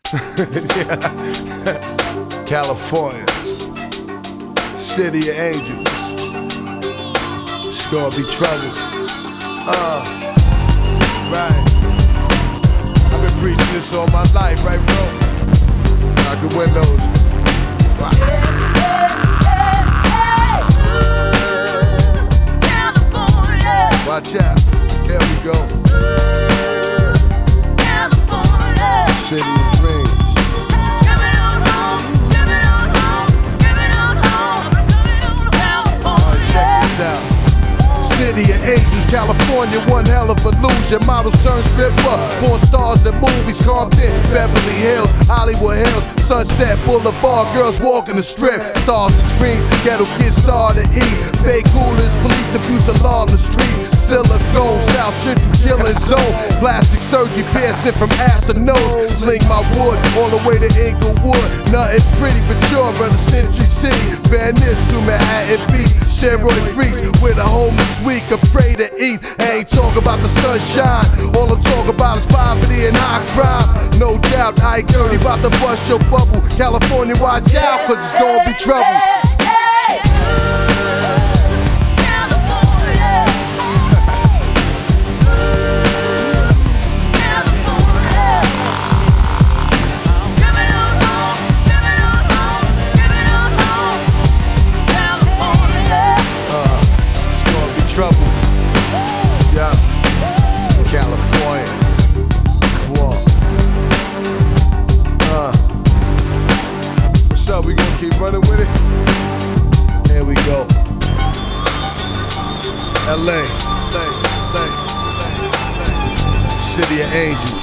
Yeah. California, city of angels. It's gonna be trouble. Right. I've been preaching this all my life, right, bro? Knock the windows. Watch out. Here we go. City of dreams. Check this out. City of angels, California, one hell of illusion. Models turn stripper, porn stars in movies, Compton, Beverly Hills, Hollywood Hills, Sunset Boulevard, girls walking the strip, stars and screens, ghetto kids star to eat, fake coolers, police abuse along the streets, silicone, South Central killing zone, plastic surgery piercing from ass to nose, sling my wood all the way to Inglewood, nothing pretty but pure of the Century City, Venice to Manhattan Beach, steroid freaks with a homeless week, afraid to eat. I ain't talking about the sunshine, all I'm talking about is poverty and high crime. No doubt, I ain't dirty about to bust your bubble. California, watch out, cause it's gonna be trouble. Trouble, yeah, California, whoa, what's up, we gonna keep running with it? Here we go, LA, city of angels,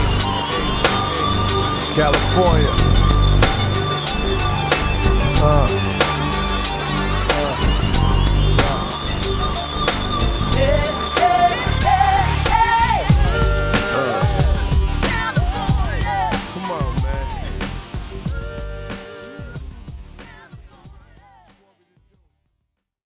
California,